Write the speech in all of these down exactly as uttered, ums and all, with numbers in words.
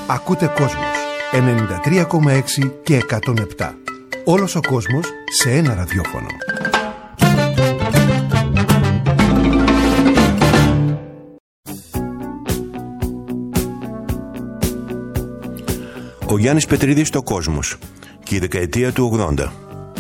Ακούτε Κόσμος ενενήντα τρία κόμμα έξι και εκατόν επτά. Όλος ο κόσμος σε ένα ραδιόφωνο. Ο Γιάννης Πετρίδης στο Κόσμος και η δεκαετία του ογδόντα.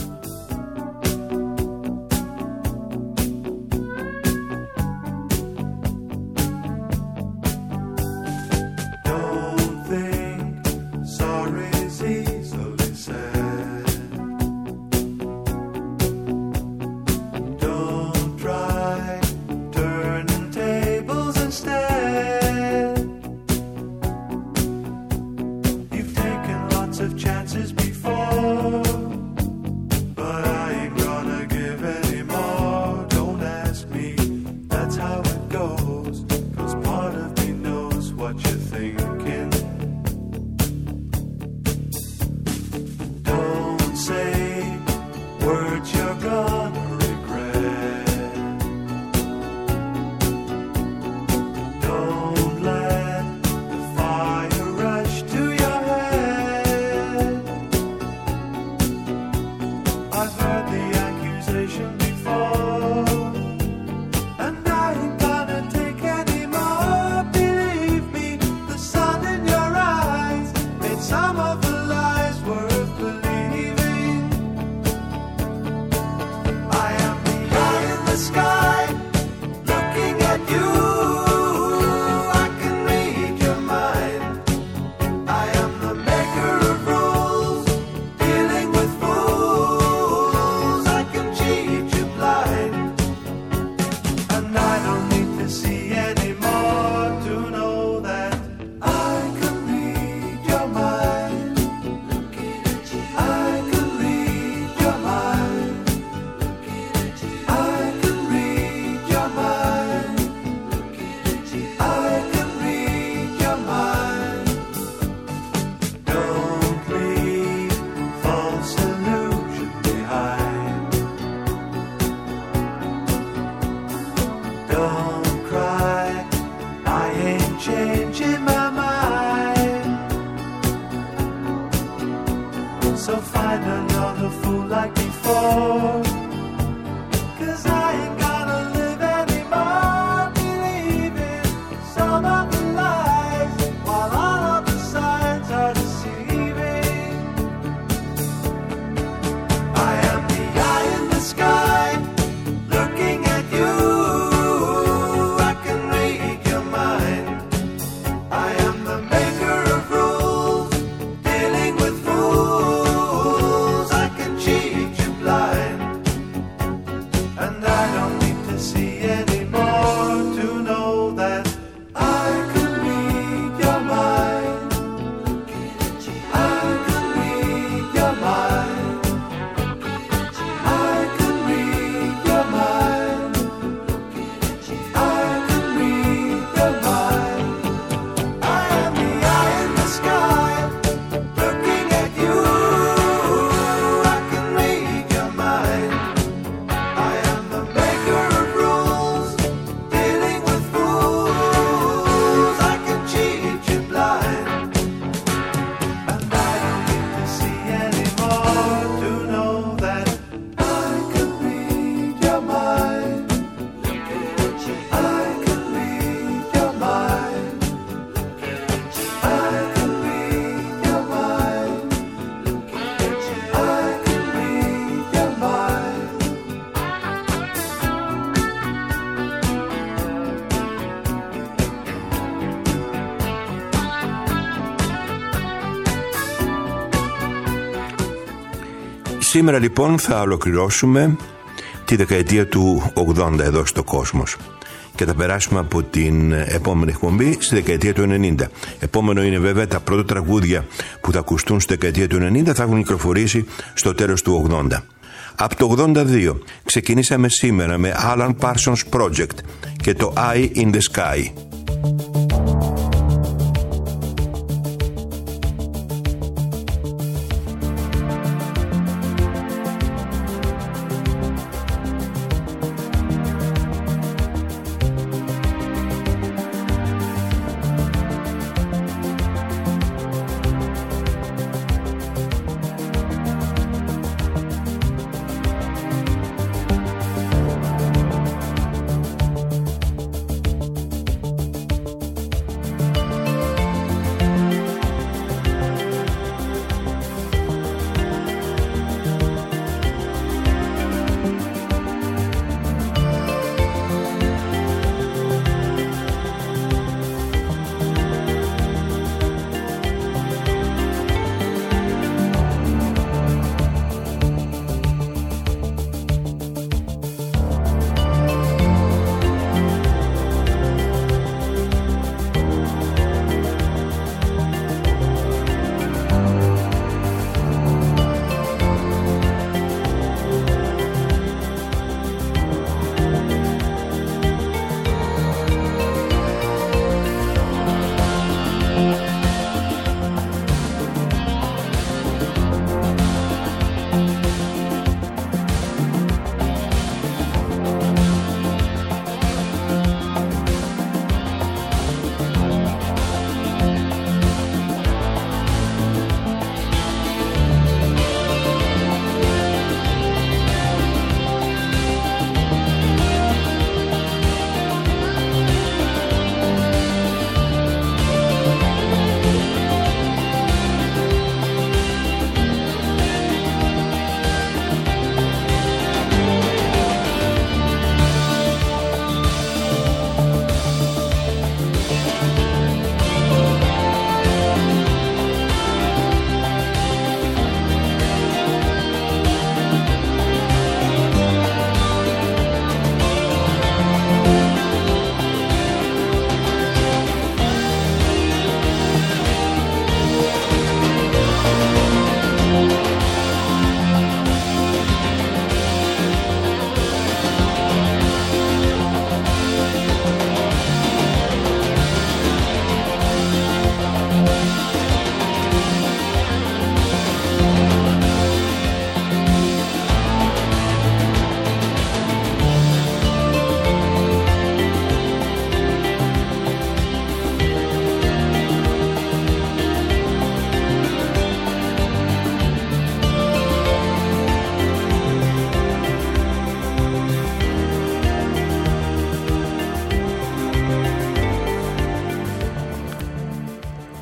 Σήμερα λοιπόν θα ολοκληρώσουμε τη δεκαετία του ογδόντα εδώ στο Κόσμος και θα περάσουμε από την επόμενη εκπομπή στη δεκαετία του ενενήντα. Επόμενο είναι βέβαια τα πρώτα τραγούδια που θα ακουστούν στη δεκαετία του ενενήντα, θα έχουν κυκλοφορήσει στο τέλος του ογδόντα. Από το ογδόντα δύο ξεκινήσαμε σήμερα με Alan Parsons Project και το Eye in the Sky.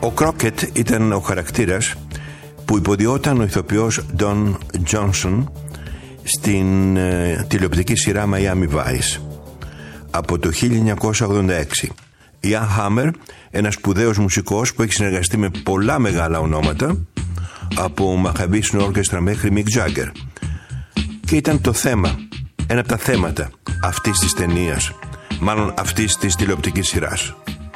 Ο Κρόκετ ήταν ο χαρακτήρας που υποδιόταν ο ηθοποιός Don Johnson στην ε, τηλεοπτική σειρά Miami Vice από το χίλια εννιακόσια ογδόντα έξι. Ιαν Χάμερ, ένας σπουδαίος μουσικός που έχει συνεργαστεί με πολλά μεγάλα ονόματα, από Mahavishnu Orchestra μέχρι Mick Jagger, και ήταν το θέμα, ένα από τα θέματα αυτής της ταινίας, μάλλον αυτής της τηλεοπτικής σειράς.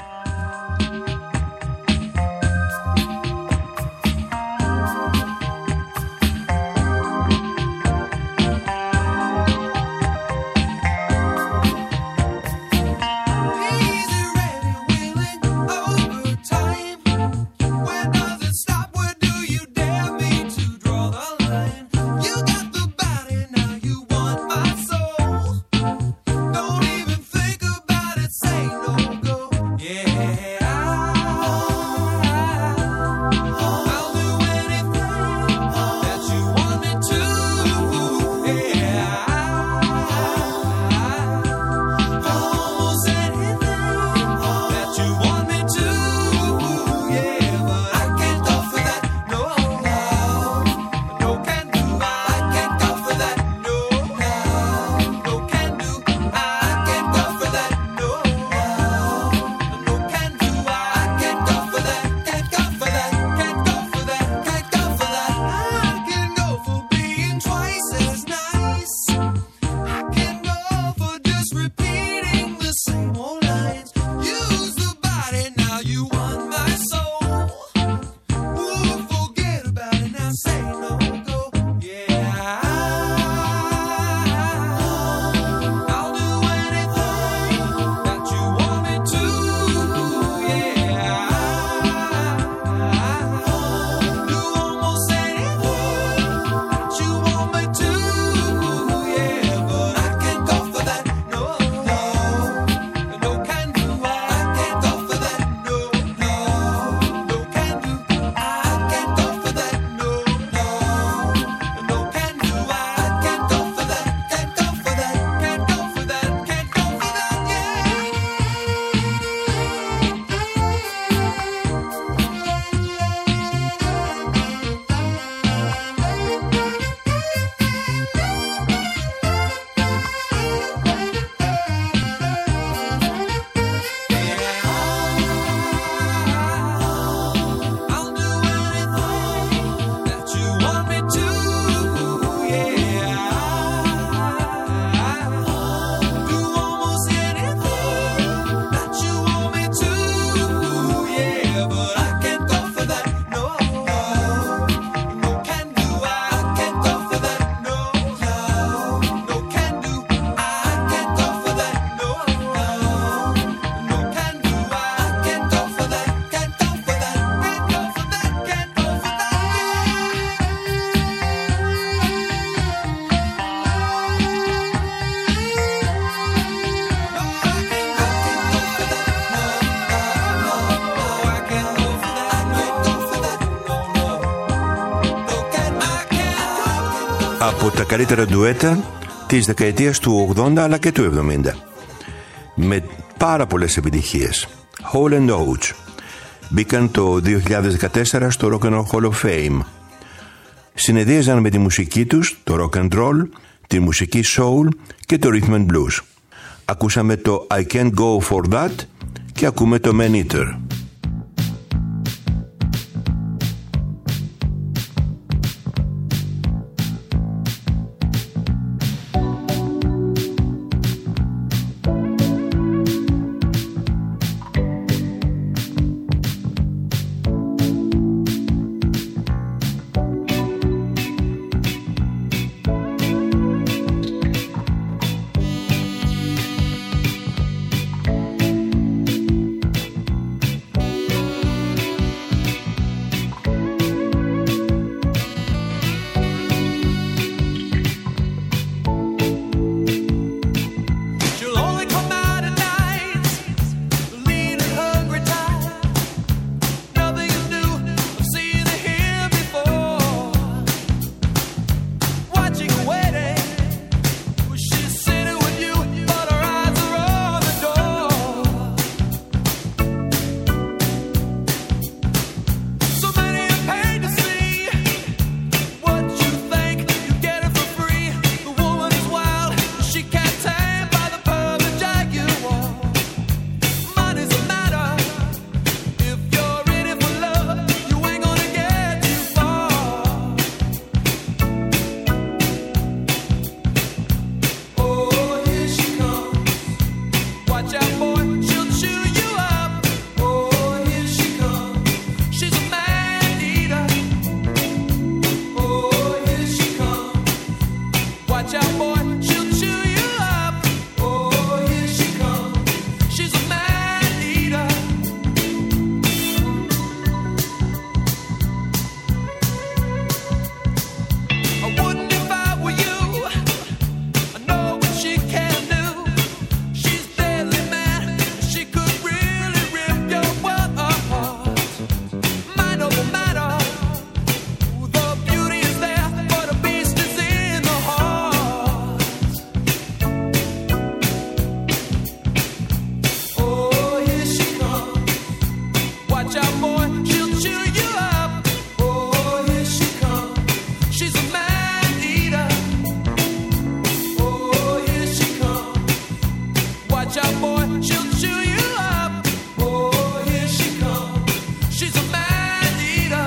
Από τα καλύτερα ντουέτα της δεκαετίας του ογδόντα αλλά και του εβδομήντα, με πάρα πολλές επιτυχίες. Hall and Oates μπήκαν το δύο χιλιάδες δεκατέσσερα στο Rock and Roll Hall of Fame. Συνεδρίαζαν με τη μουσική τους το rock and roll, τη μουσική soul και το rhythm and blues. Ακούσαμε το I Can't Go For That και ακούμε το Man Eater. Watch out, boy, she'll chew you up. Oh, here she comes. She's a man eater.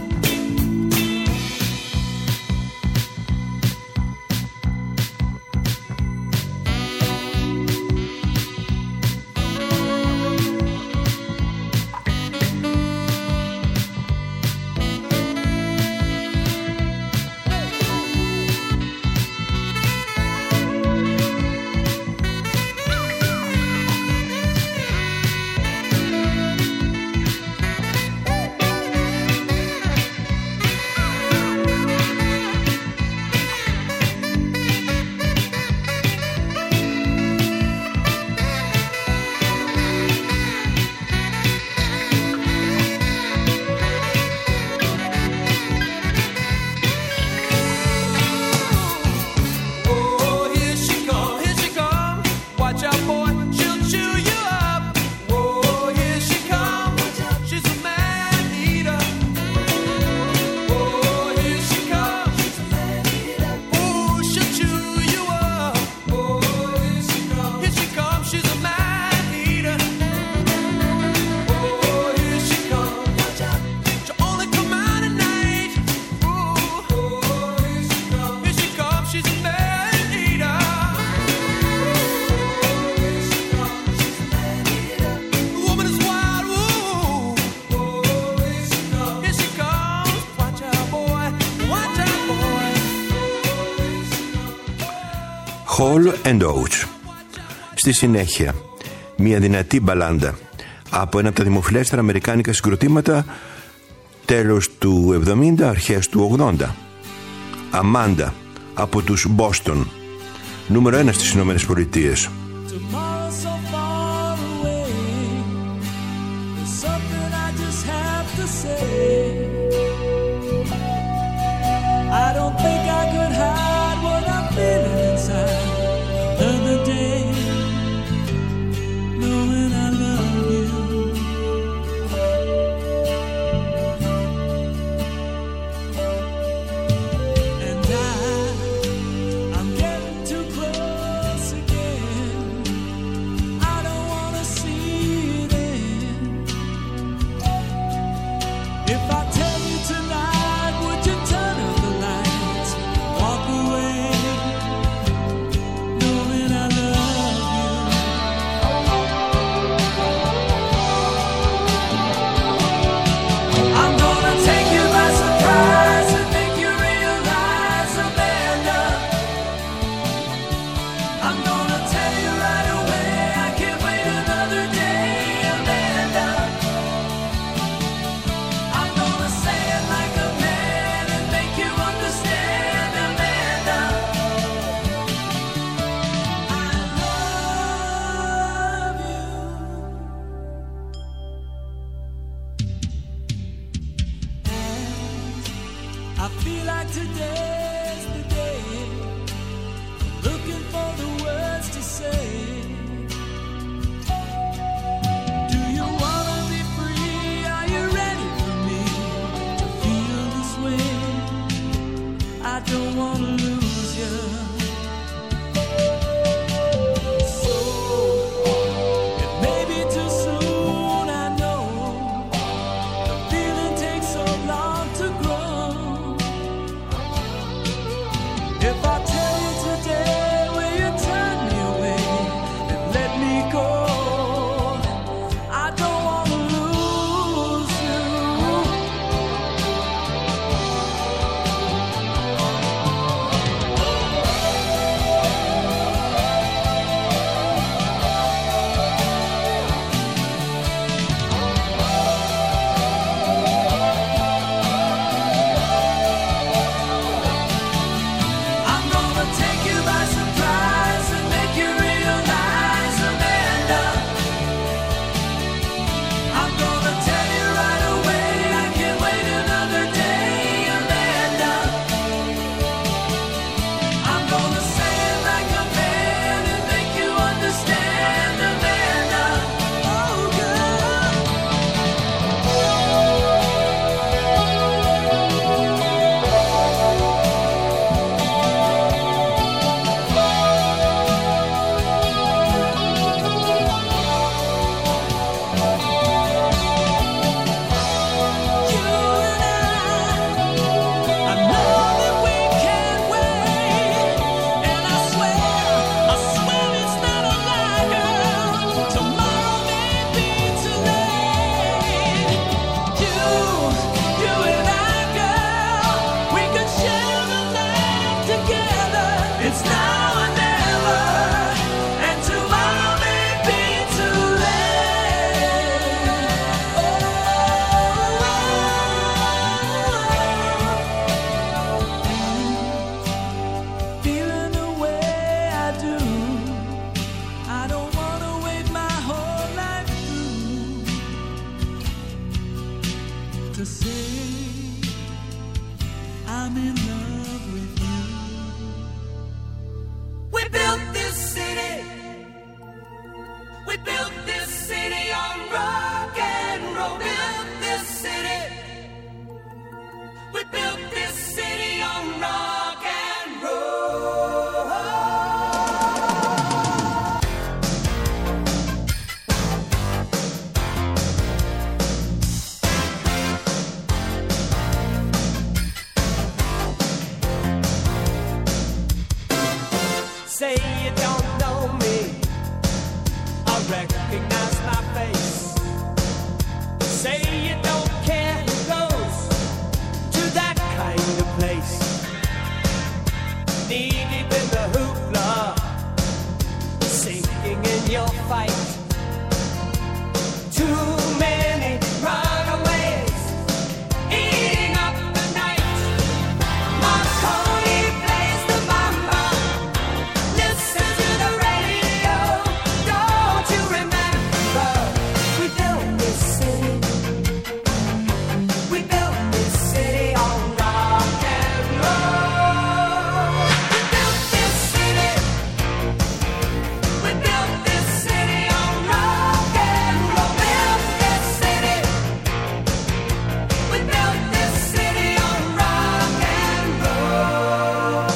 Hall and Oates. Στη συνέχεια, μια δυνατή μπαλάντα από ένα από τα δημοφιλέστερα αμερικάνικα συγκροτήματα τέλος του εβδομήντα, αρχές του ογδόντα. Αμάντα από τους Boston, νούμερο ένα στις Ηνωμένες Πολιτείες. I don't think I could hide what I'm feeling inside another day, knowing I love you. And I, I'm getting too close again. I don't wanna see you then. If I tell you tonight, would you turn up the lights, walk away, knowing I love you? I'm gonna take you by surprise and make you realize, Amanda. I'm gonna tell you right away, I can't wait another day, Amanda. I'm gonna say it like a man and make you understand, Amanda. I love you. And I feel like today's the day. I'm looking for the words to say. Do you wanna be free? Are you ready for me to feel this way? I don't wanna lose you. So it may be too soon, I know. The feeling takes so long to grow. We built this city on rock and roll. Built this city. We built this city on rock and roll. Say you don't know me, I recognize my face. Say you don't care who goes to that kind of place. Knee deep in the hoopla, sinking in your fight. Too many runaways, eating up the night. Marconi plays the mamba. Listen to the radio. Don't you remember? We built this city. We built this city on rock and roll. We built this city. We built this city on rock and roll. Built this city. We built this city on rock and roll.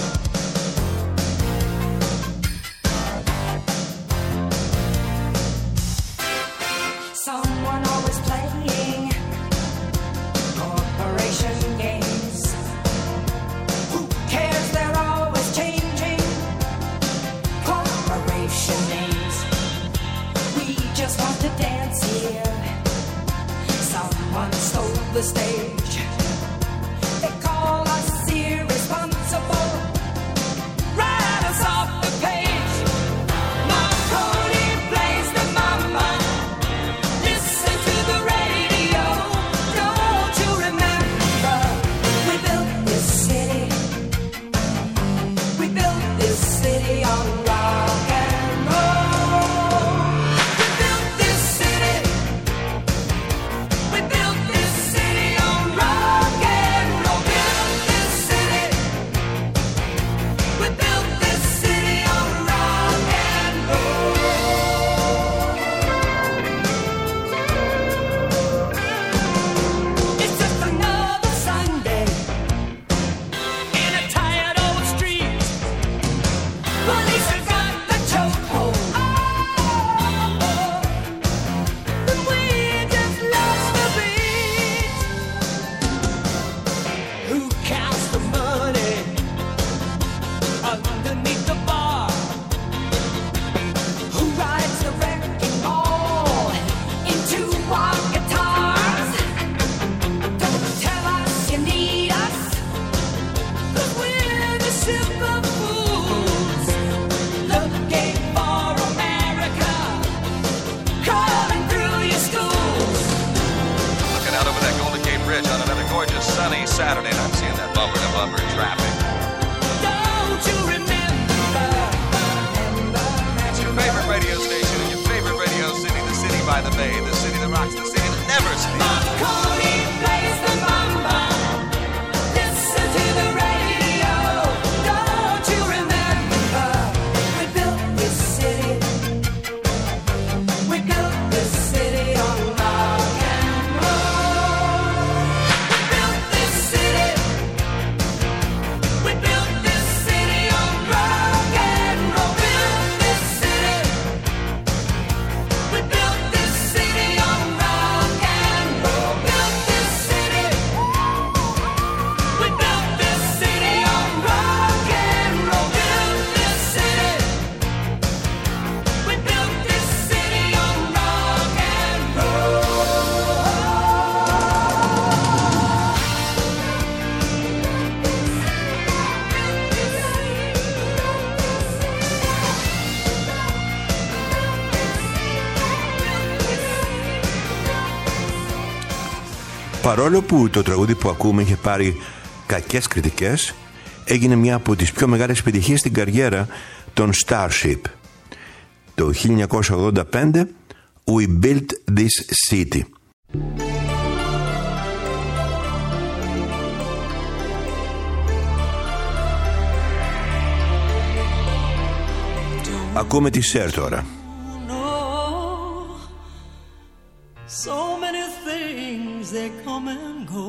Someone always playing corporation games. Who cares? They're always changing corporation names. We just want to dance here. Someone stole the stage. They call us irresponsible. Write us off the page. Marconi plays the mamba. Listen to the radio. Don't you remember? We built this city. We built this city on rock and roll. We built this city. We built this city on rock and roll. Built this city. We built this city on rock and roll. It's just another Sunday in a tired old street. Police have got the chokehold. And we just lost the beat. Who counts the money underneath the bar? Who rides the wrecking ball into our guitars? Don't tell us you need us, 'cause we're the ship of fools, looking for America, crawling through your schools. Looking out over that Golden Gate Bridge on another gorgeous sunny Saturday, and I'm seeing that bumper to bumper traffic. Don't you remember? It's your favorite radio station in your favorite radio city, the city by the bay, the city that rocks, the city that never sleeps. Marconi plays the mamba. Listen to the radio. Don't you remember? We built this city. We built this city on rock and roll. We built this city. We built this city on rock and roll. Built this city. We built this city on rock and roll. Built this city. We built this city on rock and roll. Built this city. We built this city on rock and roll. Παρόλο που το τραγούδι που ακούμε είχε πάρει κακές κριτικές, έγινε μια από τις πιο μεγάλες επιτυχίες στην καριέρα των Starship. Το χίλια εννιακόσια ογδόντα πέντε We Built This City. Ακούμε τη Σέρ τώρα. know So many things they come and go,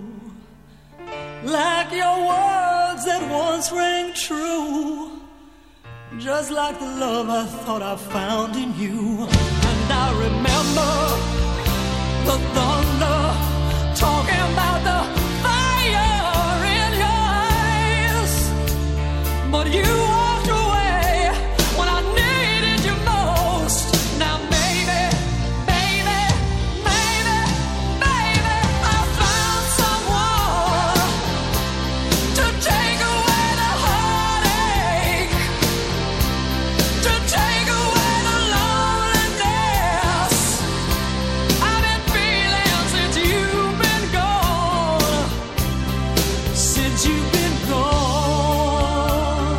like your words that once rang true, just like the love I thought I found in you. And I remember the thunder talking about the fire in your eyes, but you walked away when I needed you most. Now baby, baby, baby, baby, I found someone to take away the heartache, to take away the loneliness I've been feeling since you've been gone, since you've been gone.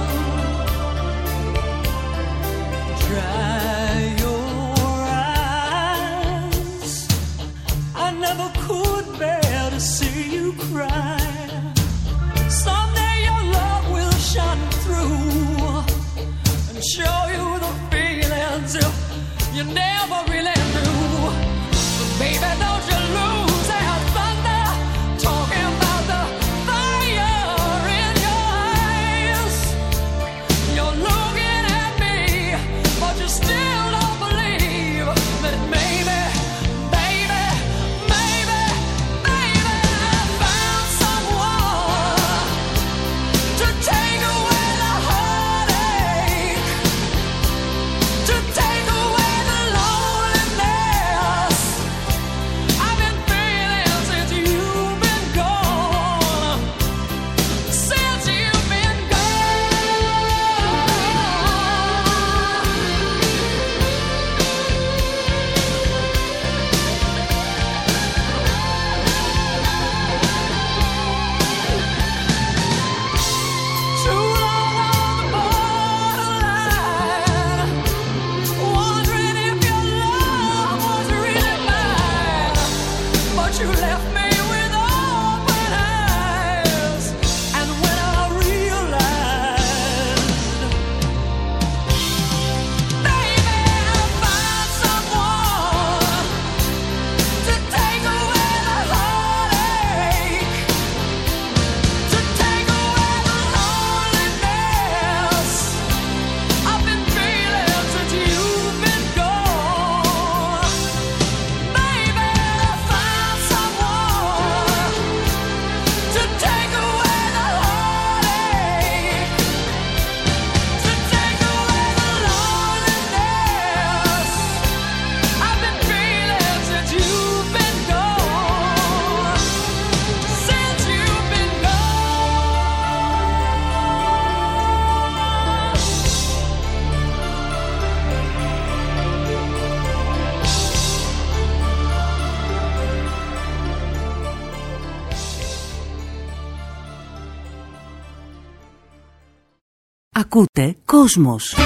Dry your eyes, I never could bear to see you cry. Someday your love will shine through and show you the feelings you, you never really knew. But baby, don't you lose that thunder talking about the fire in your eyes. You're looking at me, but you still don't believe that maybe, baby, baby, baby, I found someone to take away the heartache, to take away the loneliness I've been feeling since you've been gone, since you've been too long on the borderline, wondering if your love was really mine. But you left me with open eyes, and when I realized, baby, I found someone to take away the heartache, to take away the loneliness I've been feeling since you've been gone. Baby, I found someone to take away the heartache, to take away the loneliness I've been feeling since you've been gone, since you've been Ακούτε Κόσμος.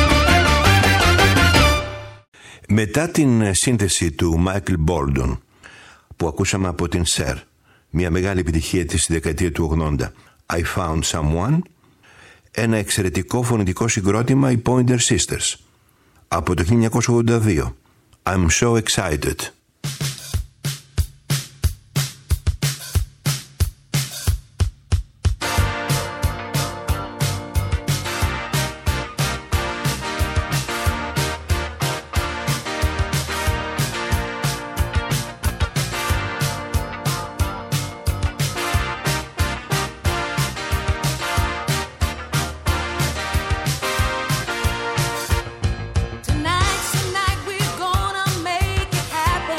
Μετά την σύνθεση του Michael Bolton που ακούσαμε από την Sir, μια μεγάλη επιτυχία της στη δεκαετία του ογδόντα, I Found Someone, ένα εξαιρετικό φωνητικό συγκρότημα, οι Pointer Sisters, από το χίλια εννιακόσια ογδόντα δύο, I'm So Excited. Tonight's the night we're gonna make it happen.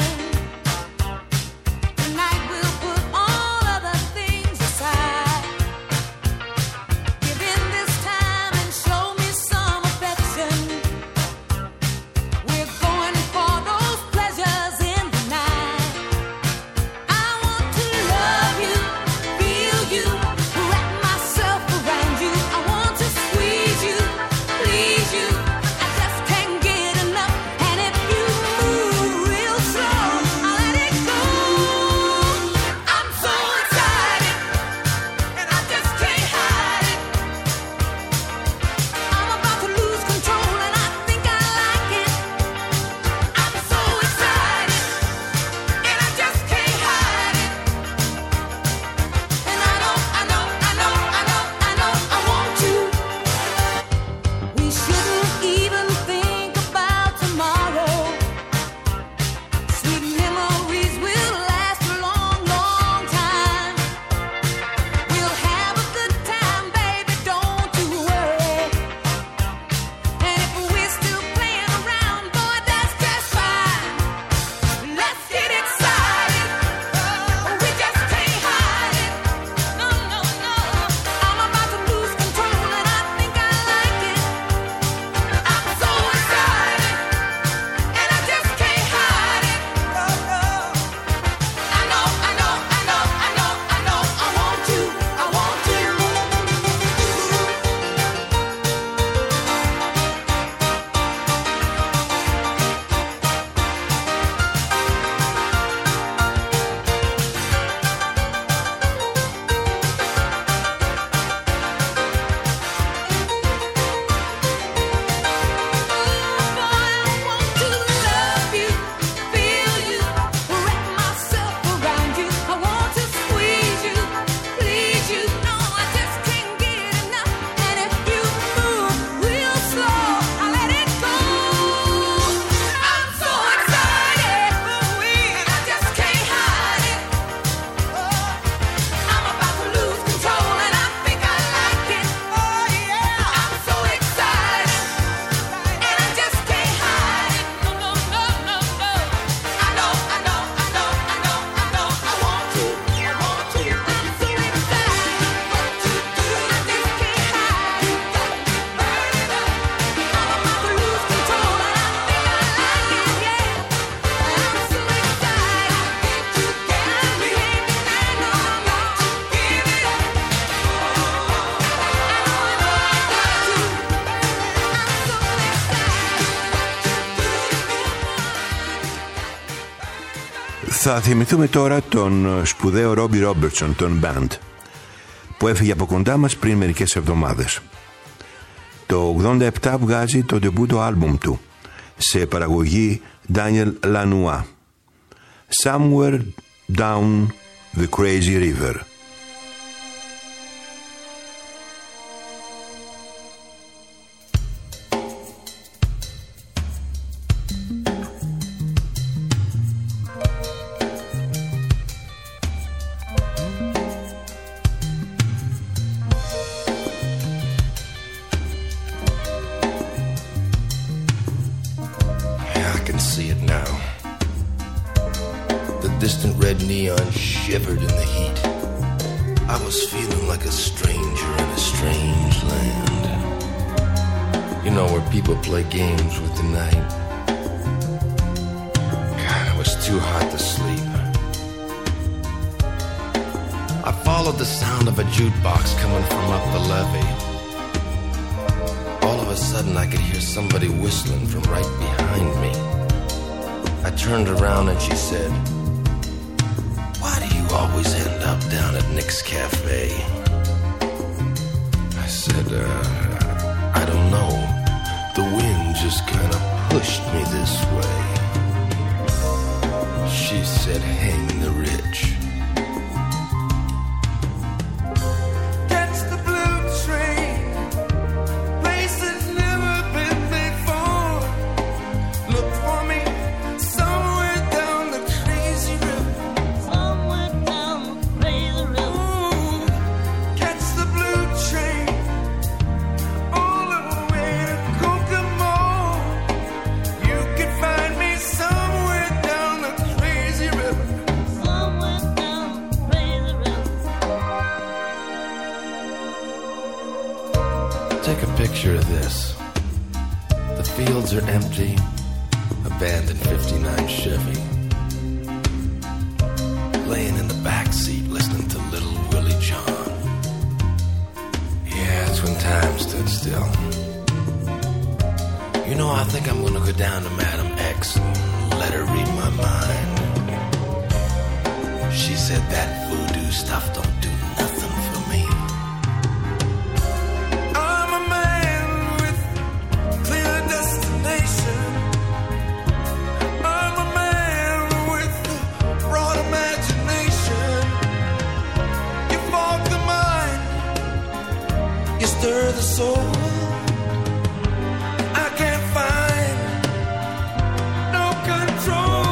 Θα θυμηθούμε τώρα τον σπουδαίο Ρόμπι Ρόμπερτσον, τον Band, που έφυγε από κοντά μας πριν μερικές εβδομάδες. Το ογδόντα επτά βγάζει το ντεμπούτο άλμπουμ του σε παραγωγή Daniel Lanois, Somewhere Down the Crazy River. Shivered in the heat. I was feeling like a stranger in a strange land. You know, where people play games with the night. God, it was too hot to sleep. I followed the sound of a jukebox coming from up the levee. All of a sudden I could hear somebody whistling from right behind me. I turned around and she said, "Why do you always end up down at Nick's Cafe?" I said, uh, I don't know. The wind just kind of pushed me this way. She said, "Hang the rich." Take a picture of this. The fields are empty, abandoned fifty-nine Chevy. Laying in the back seat listening to Little Willie John. Yeah, it's when time stood still. You know, I think I'm gonna go down to Madam X and let her read my mind. She said that voodoo stuff don't do nothing for me. Stir the soul. I can't find no control.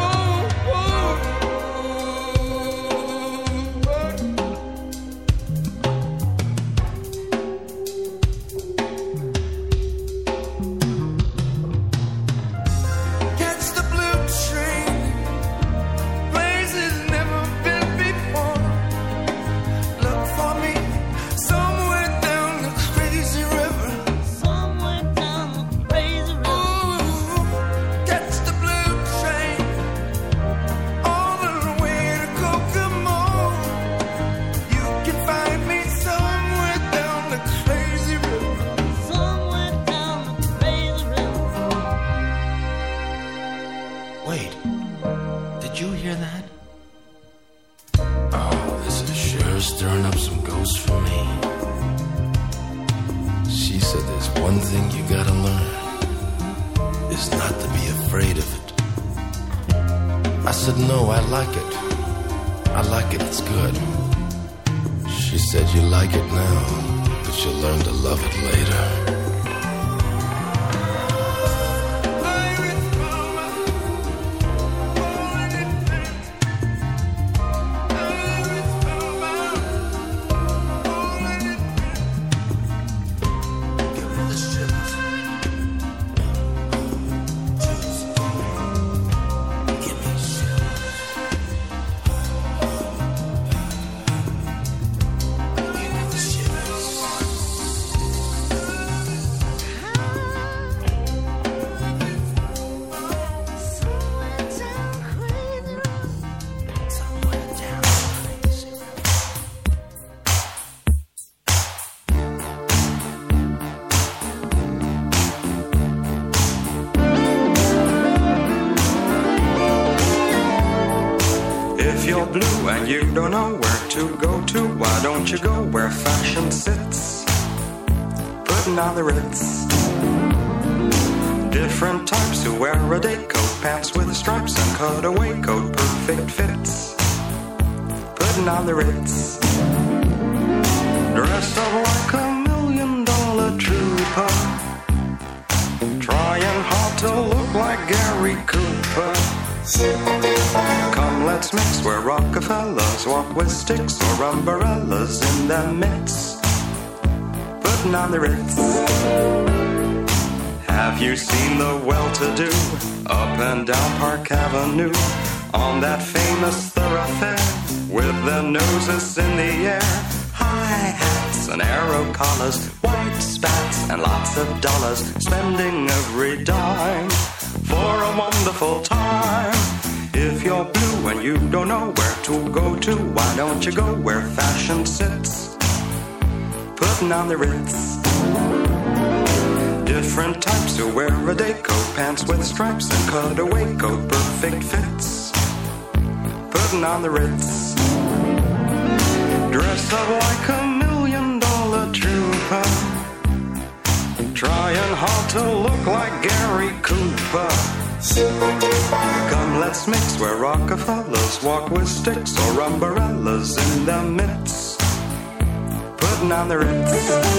Catch the blue train, places never been before. Look for me somewhere down the crazy river. Somewhere down the crazy river. Ooh, catch the blue train all the way to Kokomo. You can find me somewhere down the crazy river. Somewhere down the crazy river. Wait, did you hear that? Oh, this is sure stirring up some ghosts for me. She said there's one thing you gotta learn, is not to be afraid of it. I said, no, I like it. I like it, it's good. She said, you like it now, but you'll learn to love it later. you're blue and you don't know where to go to, why don't you go where fashion sits? Putting on the Ritz. Different types who wear a day coat, pants with stripes and cutaway coat, perfect fits. Putting on the Ritz. Dressed up like a million dollar trooper, trying hard to look like Gary Cooper. Come, let's mix where Rockefellers walk with sticks or umbrellas in their midst. Putting on the Ritz. Have you seen the well-to-do up and down Park Avenue on that famous thoroughfare with their noses in the air? High hats and arrow collars, white spats and lots of dollars, spending every dime for a wonderful time. If you're blue and you don't know where to go to, why don't you go where fashion sits? Putting on the Ritz. Different types who wear a day coat, pants with stripes and cutaway coat, perfect fits. Putting on the Ritz. Dressed up like a million dollar trooper, trying hard to look like Gary Cooper. Come, let's mix where Rockefellers walk with sticks or umbrellas in their midst. Putting on the Ritz.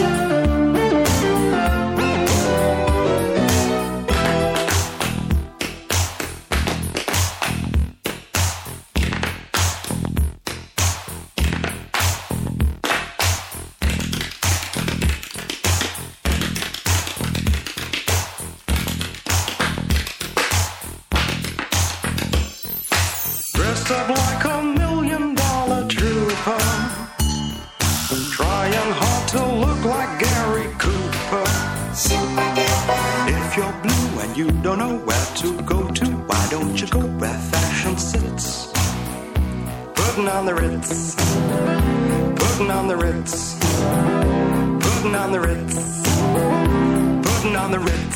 Up like a million dollar trooper, trying hard to look like Gary Cooper. If you're blue and you don't know where to go to, why don't you go where fashion sits? Putting on the Ritz. Putting on the Ritz. Putting on the Ritz. Putting on the Ritz.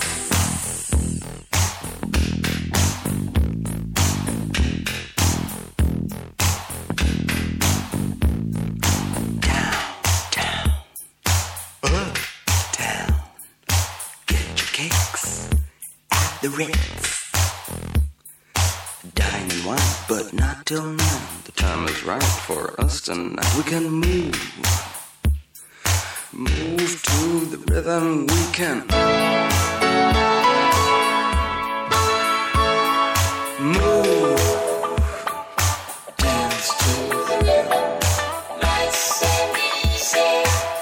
The Ritz. Dining wine, but not till now. The time is right for us tonight. We can move, move to the rhythm. We can move, dance to the rhythm. Nice and easy.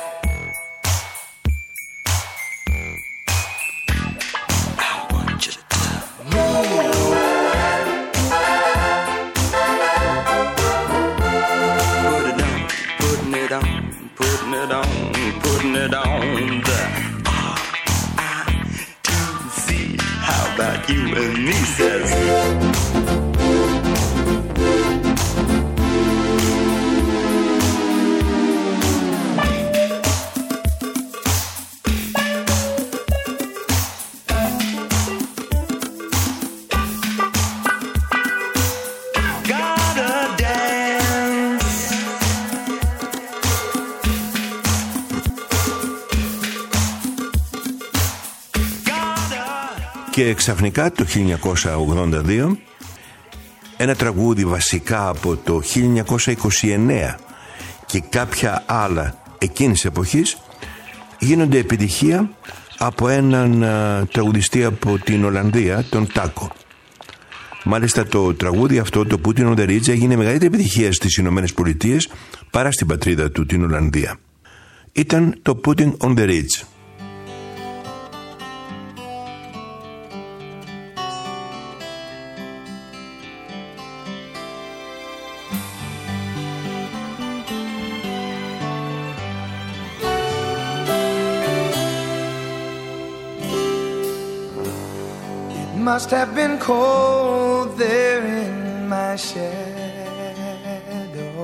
Putting it on, putting it on the R I T C. How about you and me, says Και ξαφνικά το χίλια εννιακόσια ογδόντα δύο ένα τραγούδι βασικά από το χίλια εννιακόσια είκοσι εννέα και κάποια άλλα εκείνης εποχής γίνονται επιτυχία από έναν α, τραγουδιστή από την Ολλανδία, τον Τάκο. Μάλιστα το τραγούδι αυτό, το Putting on the Ridge, έγινε μεγαλύτερη επιτυχία στις Ηνωμένες Πολιτείες παρά στην πατρίδα του, την Ολλανδία. Ήταν το Putting on the Ridge. Must have been cold there in my shadow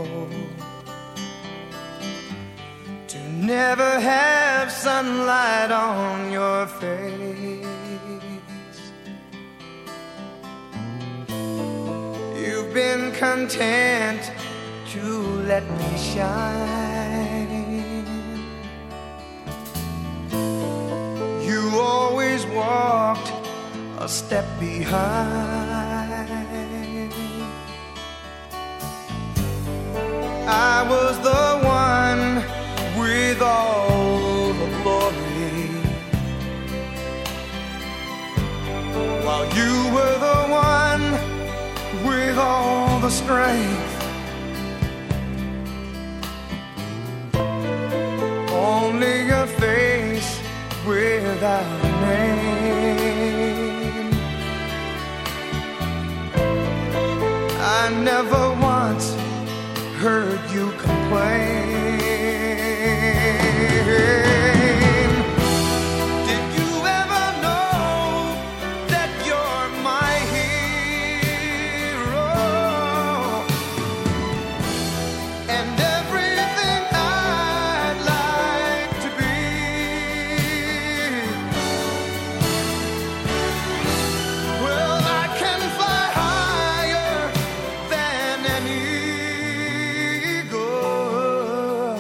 to never have sunlight on your face. You've been content to let me shine. You always walked a step behind. I was the one with all the glory, while you were the one with all the strength. Only a face without a name. I never once heard you complain. Did you ever know that you're my hero? And everything I'd like to be. Well, I can fly higher than an eagle,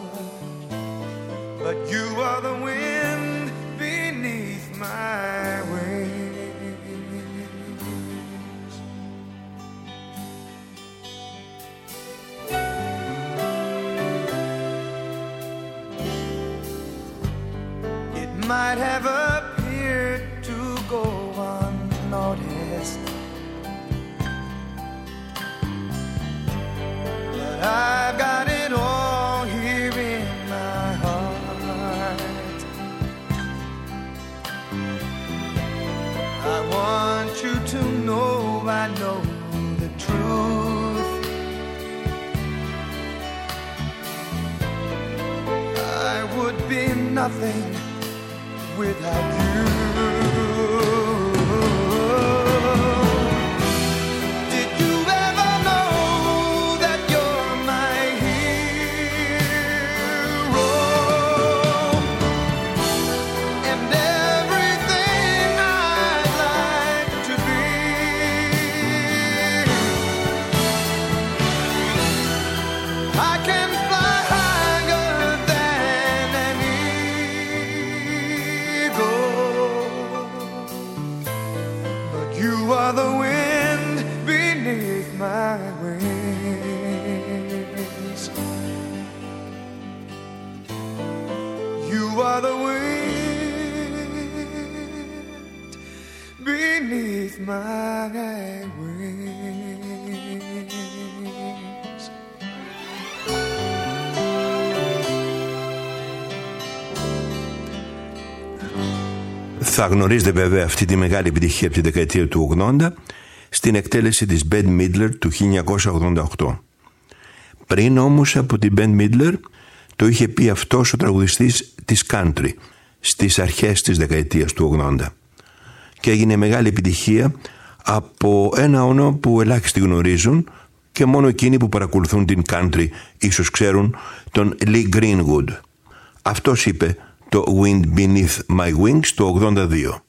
but you are the wind beneath my wings. It might have appeared to go unnoticed, but I've got it all here in my heart. I want you to know I know the truth. I would be nothing without you. Did you ever know that you're my hero? And everything I'd like to be. I can fly higher than an eagle, but you are the wind beneath my wings. You are the wind beneath my wings. Θα γνωρίζετε βέβαια αυτή τη μεγάλη επιτυχία από τη δεκαετία του ογδόντα στην εκτέλεση της Bette Midler του χίλια εννιακόσια ογδόντα οκτώ. Πριν όμως από την Bette Midler το είχε πει αυτός ο τραγουδιστής της country στις αρχές της δεκαετίας του ογδόντα και έγινε μεγάλη επιτυχία από ένα όνομα που ελάχιστοι γνωρίζουν και μόνο εκείνοι που παρακολουθούν την country ίσως ξέρουν, τον Lee Greenwood. Αυτός είπε το Wind Beneath My Wings το ογδόντα δύο.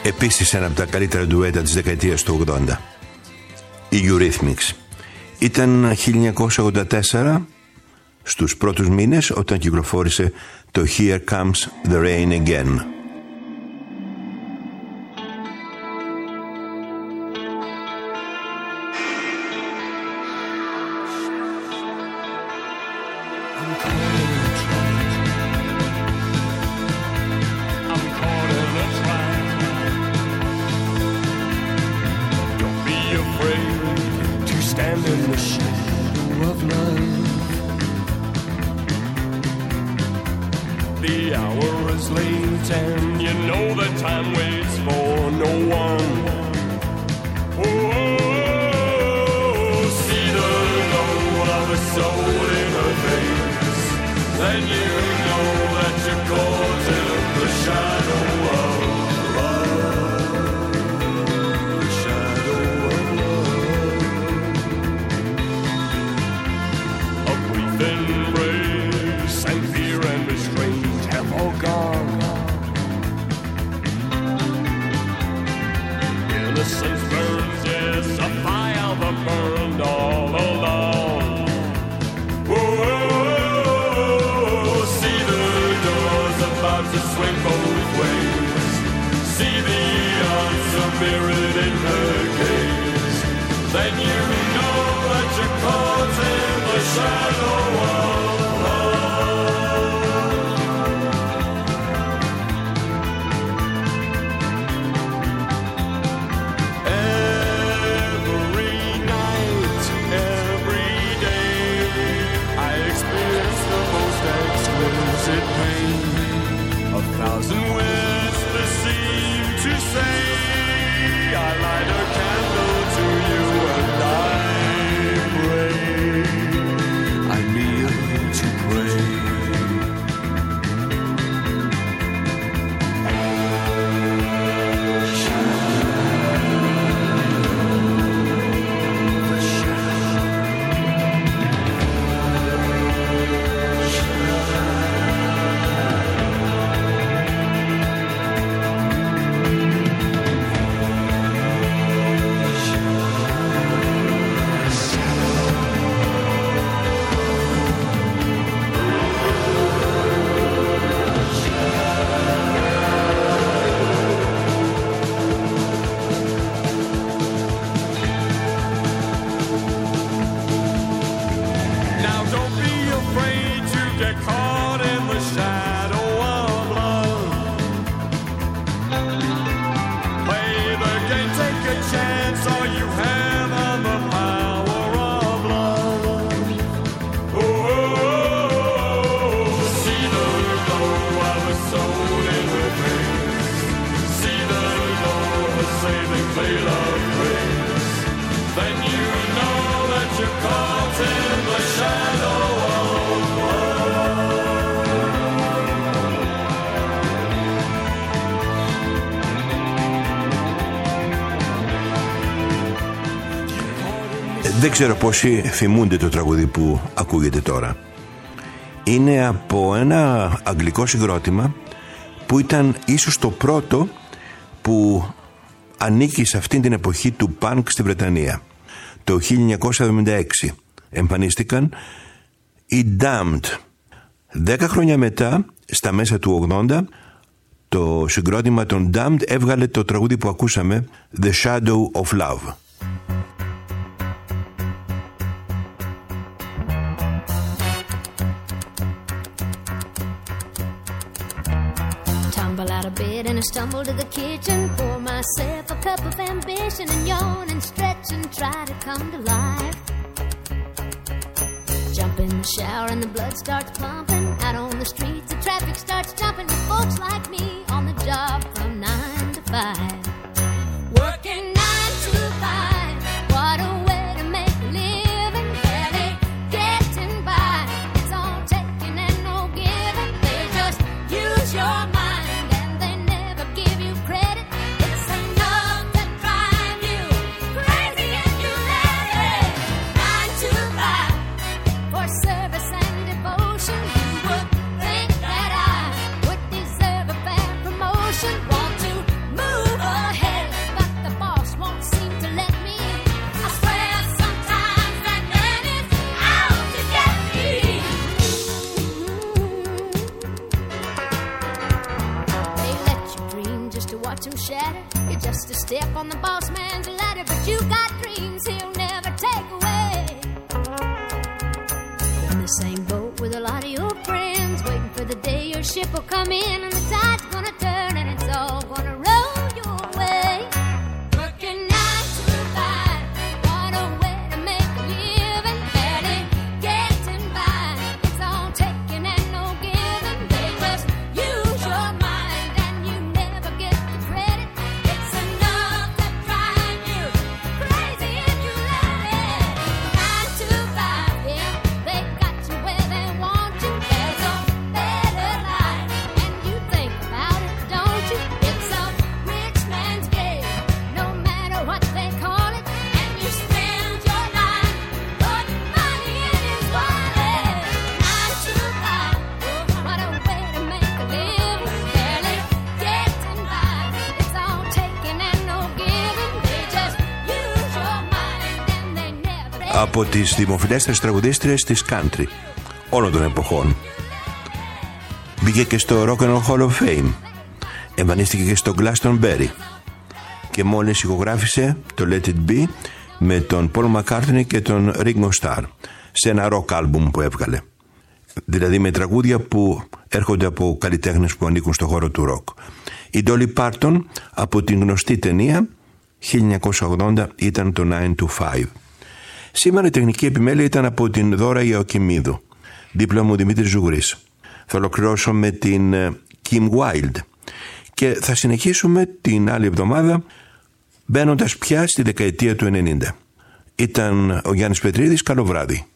Επίσης ένα από τα καλύτερα ντουέτα της δεκαετίας του ογδόντα. Η Eurythmics. Ήταν χίλια εννιακόσια ογδόντα τέσσερα στους πρώτους μήνες όταν κυκλοφόρησε το Here Comes the Rain Again. Δεν ξέρω πόσοι θυμούνται το τραγούδι που ακούγεται τώρα. Είναι από ένα αγγλικό συγκρότημα που ήταν ίσως το πρώτο που ανήκει σε αυτήν την εποχή του punk στη Βρετανία. Το χίλια εννιακόσια εβδομήντα έξι εμφανίστηκαν οι Damned. Δέκα χρόνια μετά, στα μέσα του ογδόντα, το συγκρότημα των Damned έβγαλε το τραγούδι που ακούσαμε, The Shadow of Love. Out of bed and I stumble to the kitchen, pour myself a cup of ambition and yawn and stretch and try to come to life. Jump in the shower and the blood starts pumping. Out on the streets the traffic starts jumping with folks like me on the job from nine to five. Working nine to five, what a way to make a living. Barely getting by, it's all taking and no giving. They just use your mind. Why step on the boss man's ladder, but you got dreams he'll never take away. You're in the same boat with a lot of your friends, waiting for the day your ship will come in and the tide's gonna turn and it's all gonna roll your way. Working nine to five, what a way to make a living, barely getting by. It's all taking and no giving. They just use your mind and you never get the credit. It's enough to drive you crazy if you let it. Nine to five, yeah, they got you where they want you. There's a better life, and you think about it, don't you? It's a rich man's game, no matter what they call it. And you spend your life putting money in his wallet. Nine to five, what a way to make a living, barely getting by. It's all taking and no giving. They just use your mind and they never. Από τις δημοφιλέστερες τραγουδίστριες της country όλων των εποχών. Μπήκε και στο Rock and Roll Hall of Fame. Εμφανίστηκε και στο Glastonbury. Και μόλις ηχογράφησε το Let It Be με τον Paul McCartney και τον Ringo Starr σε ένα rock album που έβγαλε. Δηλαδή με τραγούδια που έρχονται από καλλιτέχνες που ανήκουν στο χώρο του rock. Η Dolly Parton από την γνωστή ταινία χίλια εννιακόσια ογδόντα ήταν το nine to five. Σήμερα η τεχνική επιμέλεια ήταν από την Δώρα Ιωακιμίδου. Δίπλα μου Δημήτρης Ζουγρής. Θα ολοκληρώσω με την Kim Wilde και θα συνεχίσουμε την άλλη εβδομάδα μπαίνοντας πια στη δεκαετία του ενενήντα. Ήταν ο Γιάννης Πετρίδης. Καλό βράδυ.